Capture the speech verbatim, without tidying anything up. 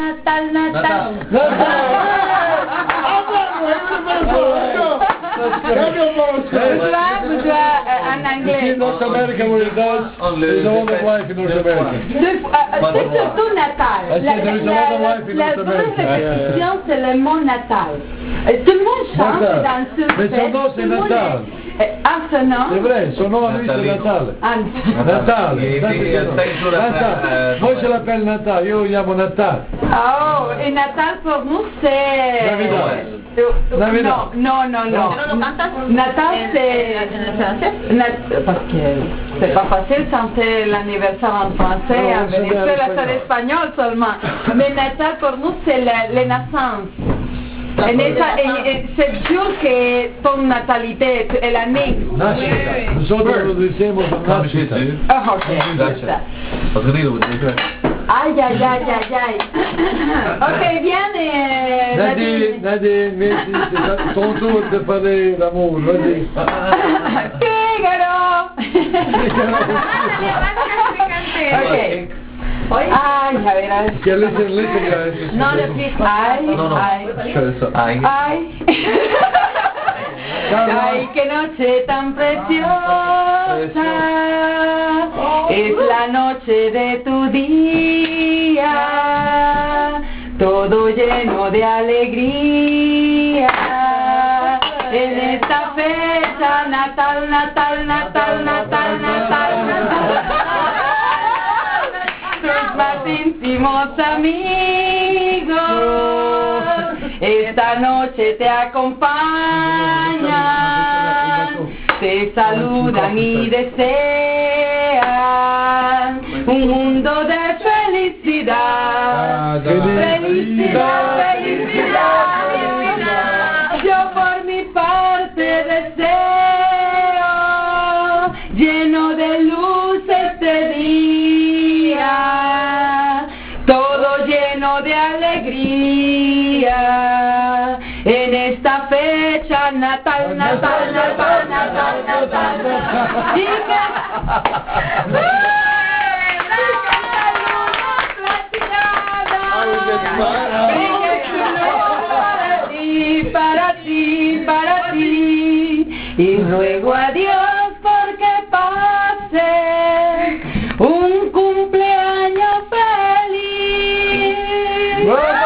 Natal, Natal. Bourgeois, bourgeois en anglais. In North America where it does, there's a lot of life in North America. C'est surtout natal. I said there is a lot of life in La North vraie America. répétition, c'est le mot natal. Et tout le monde chante Natal. dans ce Mais son fête, nom, c'est tout le monde Natal. est- Ah, ce nom? C'est vrai, son nom à lui c'est Natale. Ah, Natale. E Ça, ti c'est son nom. stai sulla Natale. Moi je l'appelle Natale, io lo chiamo Natale. Oh, et Natal pour nous, c'est... Navidad. Euh, Navidad. Non, non, non, non. Natal, c'est... Nat- Parce que c'est pas facile de chanter l'anniversaire en français, Non, à c'est bien Venezuela, espagnol. c'est l'espagnol seulement. Mais Natal pour nous, c'est la, la naissance. En esa, en, en, c'est sûr que ton natalité è l'année. Nascita. Nosotros lo decimos nascita. Ah, ok, Grazie. ça. Ho capito, perché Ay, ay, ay, ay, ay. Ok, viene. Nadine, Nadine, merci, c'est ton tour de parler d'amour, vas-y. Figaro. Ok. Ay, a ver. Okay, listen, listen guys. No, repeat. Ay, No, no. ay. Ai. Ay. Ay, qué noche tan preciosa. Es la noche de tu día. Todo lleno de alegría. En esta fecha, Natal, Natal, Natal, Natal, Natal, Natal. Tus más íntimos amigos esta noche te acompañan, te saludan y desean un mundo de felicidad. Felicidad, felicidad. Yo por mi parte deseo lleno de luz este día, todo lleno de alegría. En esta fecha, Natal, Natal, Natal, Natal, Natal. Para ti, para ti, y ruego a Dios porque pase un cumpleaños feliz.